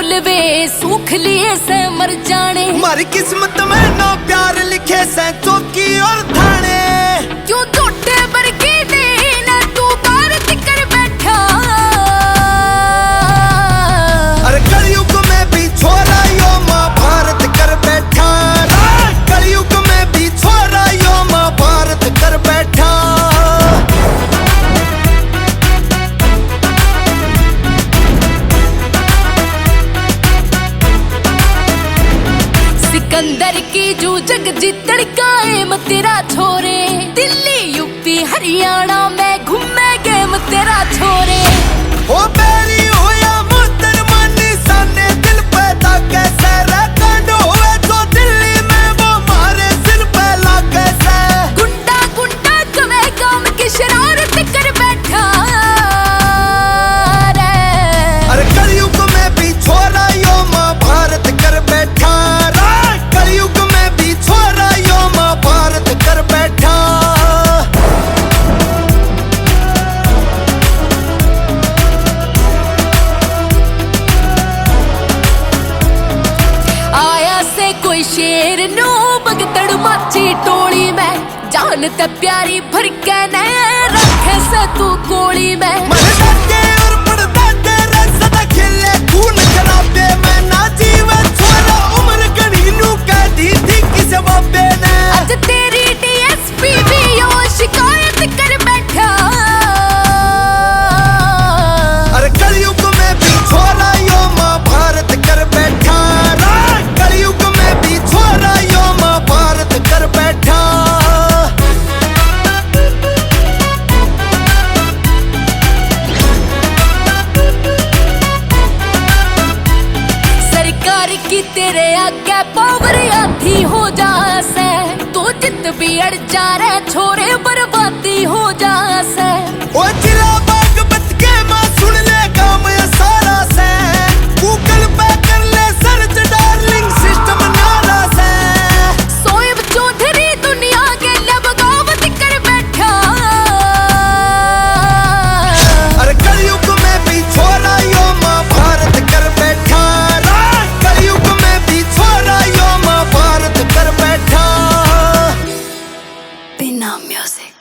फूल वे सूख लिए से मर जाने। हमारी किस्मत में ना प्यार लिखे से चौकी और थाने। क्यों छोटे बरके दे ना तू कार कर बैठा। अरे कलयुग में भी छोरा यो महाभारत कर बैठा। कलयुग में भी छोरा यो महाभारत कर बैठा। सिकंदर की जू जग जीतड़ कायम तेरा छोरे। दिल्ली यूपी हरियाणा में घूमे गेम तेरा छोरे। ओ बेरी होया मोहतरमा निशाने दिल पे ताके से। कांड हुए तो दिल्ली में वो मारे सिर पे लाके से। गुंडा गुंडा कवे काम की शरारत कर बैठा रे। अरे कलयुग में भी छोरा यो महाभारत कर बैठा। कलयुग में भी छोरा यो महाभारत कर बैठा। आया से कोई शेर नो बगतड़ माची टोली में। जान ते प्यारी भर के ने रखे से तू कोली में। आज तेरी डीएसपी भी यो शिकायत कर बैठा। अरे कलयुग में भी छोरा यो महाभारत कर बैठा। कलयुग में भी छोरा यो महाभारत कर बैठा। सरकार की तेरे आगे पावर आधी हो जा से। तू जित भी अड़ जा रहे छोरे बर्बादी हो जा से। ओ जिला बाग बत के मां सुन ले काम ये सारा से। गूगल पे कर ले सर्च डार्लिंग सिस्टम नारा से। सोएब चौधरी दुनिया के लिए बगावत कर बैठा। अरे कलयुग में भी छोरा यो महाभारत कर बैठा। कलयुग में भी छोरा यो महाभारत कर बैठा। बिना म्यूजिक।